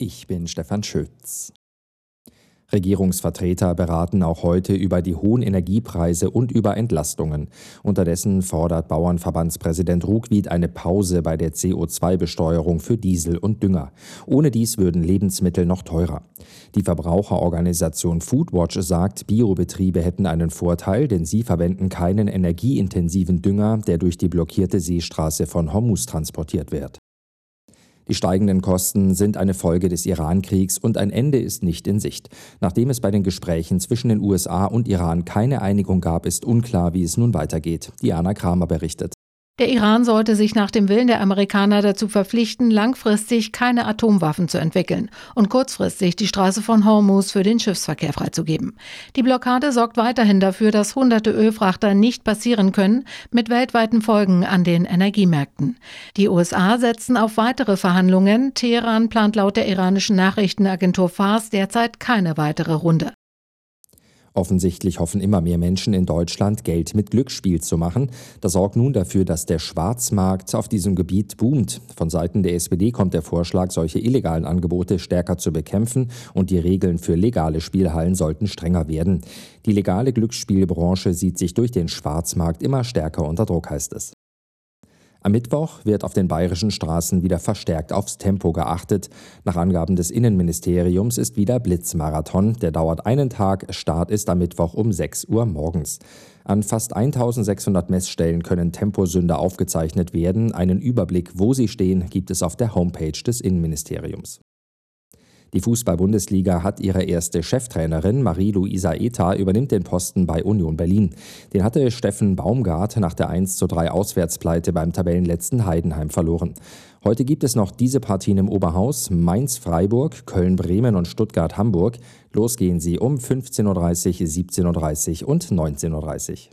Ich bin Stefan Schütz. Regierungsvertreter beraten auch heute über die hohen Energiepreise und über Entlastungen. Unterdessen fordert Bauernverbandspräsident Ruckwied eine Pause bei der CO2-Besteuerung für Diesel und Dünger. Ohne dies würden Lebensmittel noch teurer. Die Verbraucherorganisation Foodwatch sagt, Biobetriebe hätten einen Vorteil, denn sie verwenden keinen energieintensiven Dünger, der durch die blockierte Seestraße von Hormuz transportiert wird. Die steigenden Kosten sind eine Folge des Iran-Kriegs und ein Ende ist nicht in Sicht. Nachdem es bei den Gesprächen zwischen den USA und Iran keine Einigung gab, ist unklar, wie es nun weitergeht. Diana Kramer berichtet. Der Iran sollte sich nach dem Willen der Amerikaner dazu verpflichten, langfristig keine Atomwaffen zu entwickeln und kurzfristig die Straße von Hormuz für den Schiffsverkehr freizugeben. Die Blockade sorgt weiterhin dafür, dass hunderte Ölfrachter nicht passieren können, mit weltweiten Folgen an den Energiemärkten. Die USA setzen auf weitere Verhandlungen. Teheran plant laut der iranischen Nachrichtenagentur Fars derzeit keine weitere Runde. Offensichtlich hoffen immer mehr Menschen in Deutschland, Geld mit Glücksspiel zu machen. Das sorgt nun dafür, dass der Schwarzmarkt auf diesem Gebiet boomt. Von Seiten der SPD kommt der Vorschlag, solche illegalen Angebote stärker zu bekämpfen und die Regeln für legale Spielhallen sollten strenger werden. Die legale Glücksspielbranche sieht sich durch den Schwarzmarkt immer stärker unter Druck, heißt es. Am Mittwoch wird auf den bayerischen Straßen wieder verstärkt aufs Tempo geachtet. Nach Angaben des Innenministeriums ist wieder Blitzmarathon. Der dauert einen Tag. Start ist am Mittwoch um 6 Uhr morgens. An fast 1600 Messstellen können Temposünder aufgezeichnet werden. Einen Überblick, wo sie stehen, gibt es auf der Homepage des Innenministeriums. Die Fußball-Bundesliga hat ihre erste Cheftrainerin. Marie-Louisa Eta übernimmt den Posten bei Union Berlin. Den hatte Steffen Baumgart nach der 1:3 Auswärtspleite beim Tabellenletzten Heidenheim verloren. Heute gibt es noch diese Partien im Oberhaus: Mainz-Freiburg, Köln-Bremen und Stuttgart-Hamburg. Los gehen sie um 15:30 Uhr, 17:30 Uhr und 19:30 Uhr.